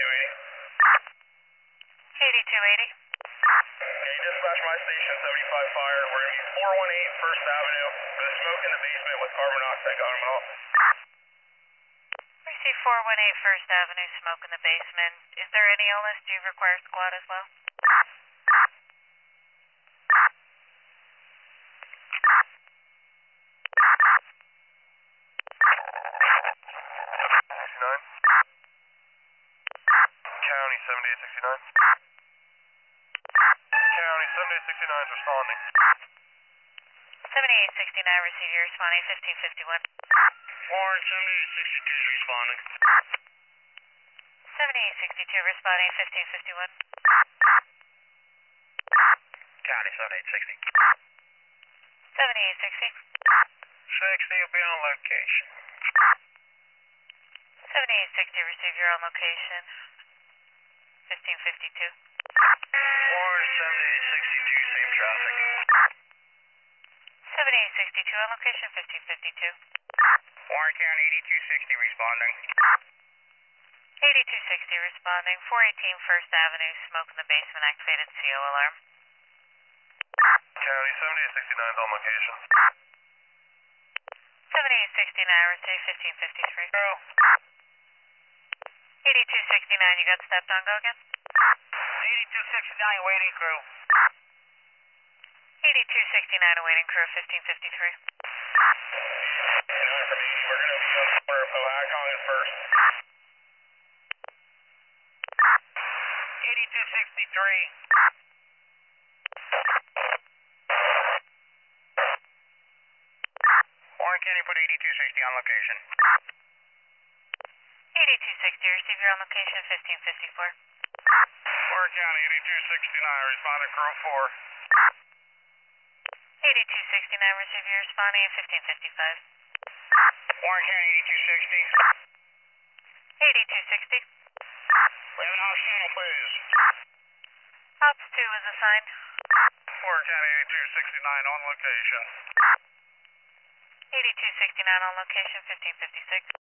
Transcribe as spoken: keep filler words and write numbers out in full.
eighty-two eighty. eighty-two eighty. Okay, dispatch my station, seventy-five fire. We're going to be four one eight First Avenue. There's smoke in the basement with carbon monoxide going off. I see four one eight First Avenue, smoke in the basement. Is there any illness? Do you require squad as well? sixty-nine. County seventy-eight sixty-nine. County seventy-eight sixty-nine is responding. seventy-eight sixty-nine, receive your responding, fifteen fifty-one. Warren seventy-eight sixty-two is responding. seventy-eight sixty-two, responding, fifteen fifty-one. County seventy-eight sixty. seventy-eight sixty. sixty will be on location. seventy-eight sixty, receive your on location, fifteen fifty-two. Warren seventy-eight sixty-two, same traffic. seventy-eight sixty-two, on location, fifteen fifty-two. Warren County eighty-two sixty responding. eighty-two sixty responding, four eighteen First Avenue, smoke in the basement, activated C O alarm. County seventy-eight sixty-nine is on location. seventy-eight sixty-nine, receive fifteen fifty-three. Girl. eighty-two sixty-nine, you got stepped on, go again? eighty-two sixty-nine waiting crew. eighty-two sixty-nine, awaiting crew, fifteen fifty-three. We're going to be on the corner of Oakong and First. eighty-two sixty-three. Warren County put eighty-two sixty on location. eighty-two sixty, receive your on location, fifteen fifty-four. Warren County eighty-two sixty-nine responding crew four. eighty-two sixty-nine, receive your responding, fifteen fifty-five. Warren County eighty-two sixty. eighty-two sixty. We have an house channel, please. Ops two is assigned. Warren County eighty-two sixty-nine on location. eighty-two sixty-nine on location, fifteen fifty-six.